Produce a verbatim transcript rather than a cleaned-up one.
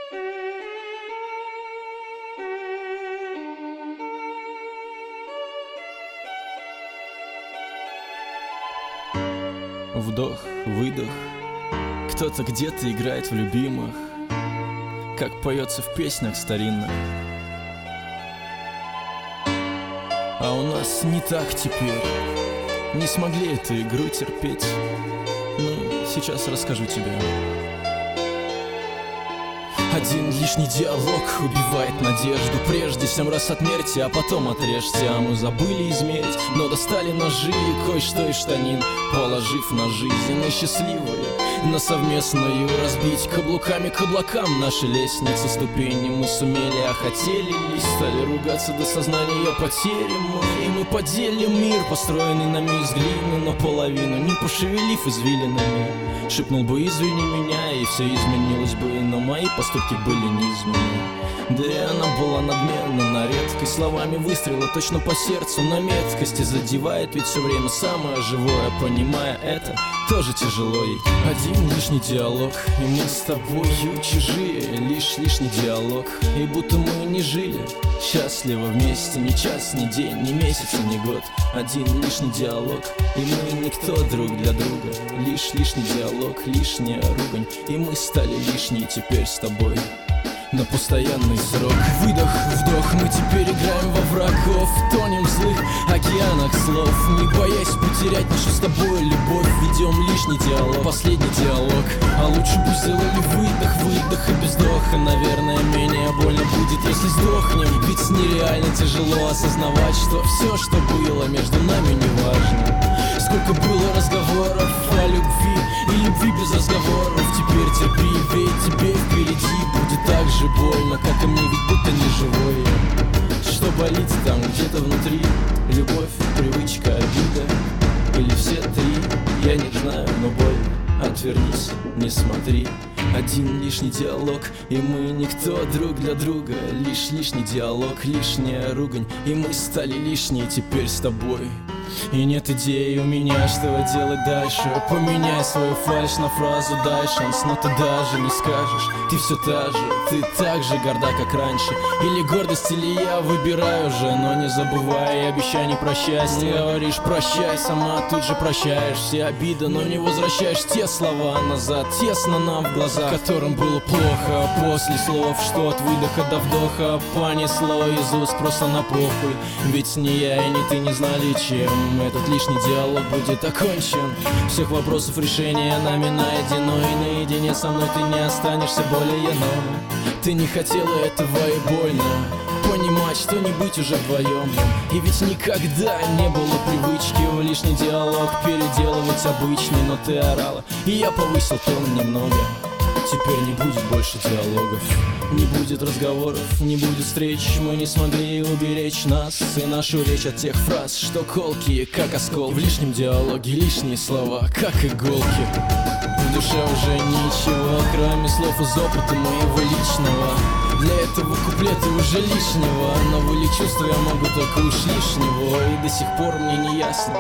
Вдох, выдох. Кто-то где-то играет в любимых, как поется в песнях старинных. А у нас не так теперь. Не смогли эту игру терпеть. Ну, сейчас расскажу тебе. Один лишний диалог убивает надежду. Прежде семь раз отмерьте, а потом отрежьте. А мы забыли измерить, но достали ножи и кое-что из штанин, положив на жизнь, на счастливые, на совместную разбить каблуками к облакам наши лестницы, ступени мы сумели, а хотели ли, стали ругаться до сознания потери мы. И мы поделим мир, построенный нами из глины, но половину, не пошевелив извилинами. Шепнул бы извини меня, и все изменилось бы, но мои поступки были неизменны. Да и она была надменна на редкость, словами выстрела точно по сердцу, на меткости задевает, ведь все время самое живое, понимая это, тоже тяжело ей. Один лишний диалог, и мы с тобою чужие, лишь лишний диалог, и будто мы не жили счастливо вместе, ни час, ни день, ни месяц, ни год. Один лишний диалог, и мы никто друг для друга, лишь лишний диалог, лишняя ругань, и мы стали лишние теперь с тобой на постоянный срок. Выдох, вдох, мы теперь играем во врагов, тонем в злых океанах слов, не боясь потерять нашу с тобой любовь. Ведем лишний диалог, последний диалог, а лучше бы сделали выдох, выдох и без вдоха. Наверное, менее больно будет, если сдохнем, ведь нереально тяжело осознавать, что все, что было между нами, не важно. Сколько было разговоров о любви и любви без разговоров. Теперь терпи, ведь тебе впереди будет так же больно, как и мне, ведь будто не живой. Что болит там где-то внутри? Любовь, привычка, обида или все три? Я не знаю, но больно. Отвернись, не смотри. Один лишний диалог, и мы никто друг для друга, лишь лишний диалог, лишняя ругань, и мы стали лишние теперь с тобой. И нет идеи у меня, что делать дальше. Поменяй свою фальшь на фразу, дай шанс, но ты даже не скажешь. Ты все та же, ты так же горда, как раньше. Или гордость, или я, выбираю уже. Но не забывай, обещай не прощать. Ты говоришь прощай, сама тут же прощаешь все обиды, но не возвращаешь те слова назад. Тесно нам в глазах, которым было плохо. После слов, что от выдоха до вдоха понесло из уст просто на похуй. Ведь ни я и ни ты не знали, чем этот лишний диалог будет окончен. Всех вопросов решения нами найдено, и наедине со мной ты не останешься более, но ты не хотела этого и больно понимать, что не быть уже вдвоем. И ведь никогда не было привычки в лишний диалог переделывать обычный, но ты орала, и я повысил тон немного. Теперь не будет больше диалогов, не будет разговоров, не будет встреч. Мы не смогли уберечь нас и нашу речь от тех фраз, что колкие, как оскол. В лишнем диалоге лишние слова, как иголки. В душе уже ничего, кроме слов из опыта моего личного. Для этого куплета уже лишнего, но были чувства, я могу только уж лишнего. И до сих пор мне не ясно,